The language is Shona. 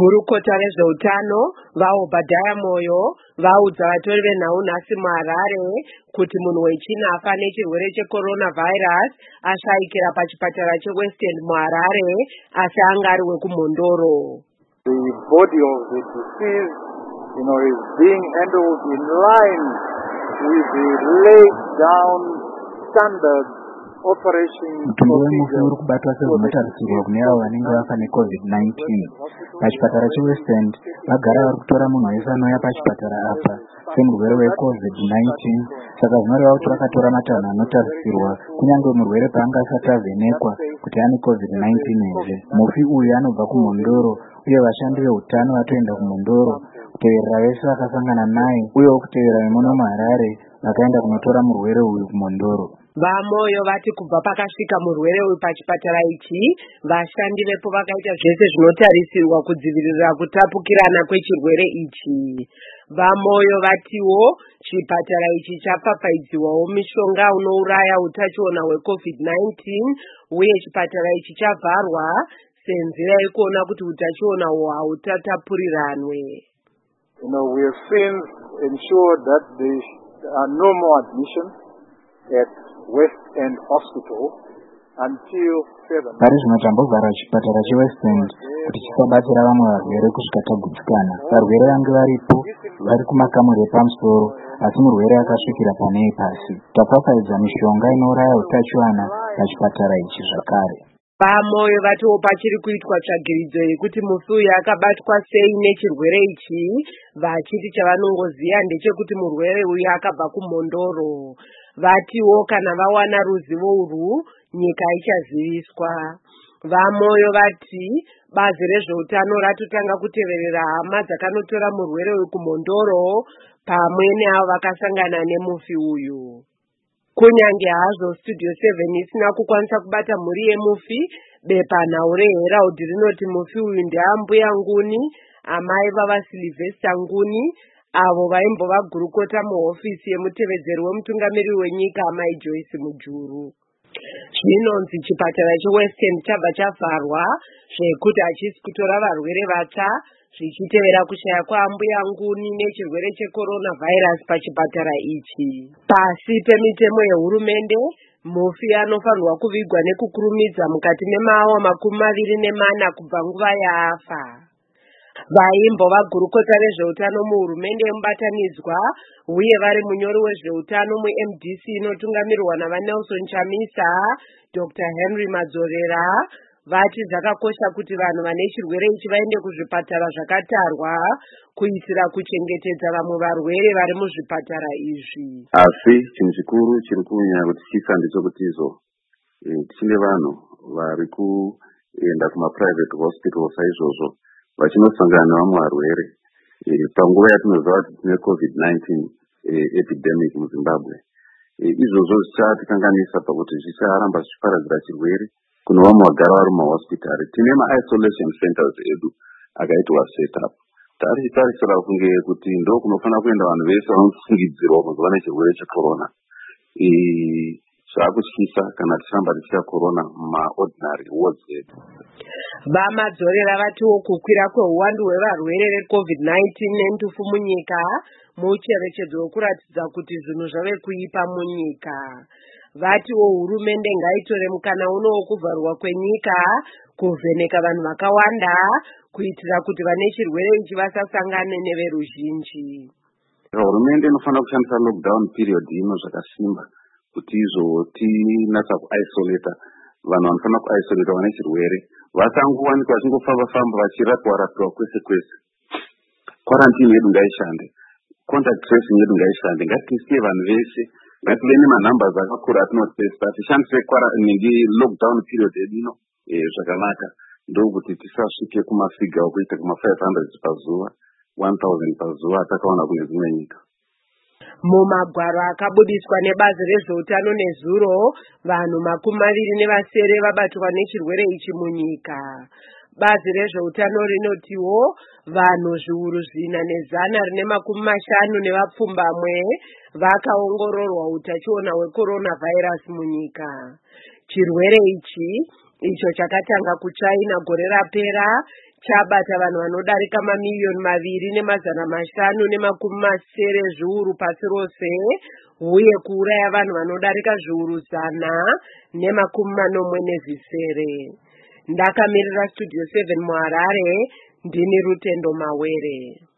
Gurukota rezveutano vaObhadhaya Moyo vaudza vatori venhau nhasi muHarare kuti munhu wechina afa nechirwere cheCoronavirus ashaikira pachipatara cheWest End muHarare asi anga ari wekumhondoro. The body of the deceased, is being handled in line with the laid down standards. Mutumbi wemufi uri kubatwa sezvinotarisirwa kune avo vanenge vafa neCovid-19. Pachipatara cheWest End vagara vari kutora munhu wese anouya pachipatara apa semurwere weCovid-19, saka zvinoreva kuti vakatora matanho anotarisirwa kunyange murwere paanga asati avhenekwa kuti ane COVID-19 here. Mufi uyu anobva kumhondoro uye vashandi veutano vatoenda kumhondoro kuteverera vese vakasangana naye uyewo kuteverera vemuno muHarare vakaenda kunotora murwere uyu kumhondoro. VaMoyo vati kubva pakasvika murwere uyu pachipatara ichi, vashandi vepo vakaita zvese zvinotarisirwa kudzivirira kutapukirana kwechirwere ichi. VaMoyo vatiwo chipatara ichi chapfapfaidziwawo mishonga unouraya utachiona hweCovid-19 uye chipatara ichi chavharwa senzira yekuona kuti utachiona uhwu hautatapuriranwe. We have since ensured that there are no more admissions at West End Hospital until 7. Pari zvino tambovhara chipatara cheWest End kuti chisabatsira vamwe varwere kusvika tagutsikana. Varwere vange varipo vari kumakamuri epamusoro asi murwere akasvikira panei pasi. Tapfapfaidza mishonga inouraya utachiwana pachipatara ichi zvakare. VaMoyo vatiwo pachiri kuitwa tsvagiridzo yekuti mufi uyu akabatwa sei nechirwere ichi, vachiti chavanongoziva ndechekuti murwere uyu akabva kumhondoro. Vatiwo kana vawana ruzivo urwu nyika ichaziviswa. VaMoyo vati bazi rezveutano ratotanga kuteverera hama dzakanotora murwere uyu kumhondoro pamwe neavo vakasangana nemufi uyu. Kunyange hazvo Studio 7 isina kukwanisa kubata mhuri yemufi, bepanhau reHerald rinoti mufi uyu ndeambuya Nguni, amai vaSylvester Nguni, avo vaimbova gurukota muhofisi yemutevedzeri wemutungamiriri wenyika Mai Joyce Mujuru. Zvinonzi chipatara cheWest End chabva chavharwa zvekuti hachisi kutora varwere vatsva zvichitevera kushaya kwaambuya Nguni nechirwere cheCoronavirus pachipatara ichi. Pasi pemitemo yehurumende, mufi anofanirwa kuvigwa nekukurumidza mukati memaawa 24 kubva nguva yaafa. Vaimbova gurukota rezveutano muhurumende yemubatanidzwa uye vari munyori wezveutano muMDC inotungamirirwa navaNelson Chamisa, Dr. Henry Madzorera, vati zvakakosha kuti vanhu vane chirwere ichi vaende kuzvipatara zvakatarwa kuitira kuchengetedza vamwe varwere vari muzvipatara izvi. Asi chinhu chikuru chiri kunyanya kutityisa ndechekuti tine vanhu vari kuenda kumaprivate hospitals saizvozvo vachinosangana nevamwe varwere panguva yatinoziva kuti tine COVID-19 epidemic muZimbabwe. Izvozvo zvichatikanganisa pakuti zvicharamba zvichiparadzira chirwere kuno vamwe vagara vari mumahospitari. Tine ma-isolation centers edu akaitwa setup. Tichitarisira kunge kuti ndo kunofanira kuenda vanhu vese vanofungidzirwa kunzi vane chirwere checorona. Zvakutyisa kana tichiramba tichita corona mumaordinary wards edu. VaMadzorera vatiwo kukwira kweuwandu hwevarwere veCovid-19 nentufu munyika mucherechedzo wekuratidza kuti zvinhu zvave kuipa munyika. Vatiwo hurumende ngaitore mukana uno wokuvharwa kwenyika kuvheneka vanhu vakawanda kuitira kuti vane chirwere ichi vasasangane neveruzhinji. Hurumende inofanira kushandisa lockdown period ino zvakasimba kuti tinatsa kuisolata vanhu vanofanira kuisolata vane chirwere vasangowanikwa vachingofamba vachirapiwa kwese kwese. Quarantine yedu ngaishande, contact tracing yedu ngaishande, ngatisiye vanhu vese, ngative nemanambers akakura atinotesta, tishandise lockdown period yedu ino zvakanaka ndokuti tisasvike kumafiga okuita kuma500 pazuva, 1000 pazuva atakaona kune dzimwe nyika. Mumagwaro akabudiswa nebazi rezveutano nezuro, vanhu 27 vabatwa nechirwere ichi munyika. Bazi rezveutano rinotiwo vanhu zviuru 450 nevapfumbamwe vakaongororwa utachiona hweCoronavirus munyika. Chirwere ichi icho chakatanga kuChina gore rapera chabata vanhu vanodarika mamiliyoni 2,500,000 zviuru pasi rose, uye kuuraya vanhu vanodarika zviuru 140. Ndakamirira Studio 7 muHarare, ndini Rutendo Mawere.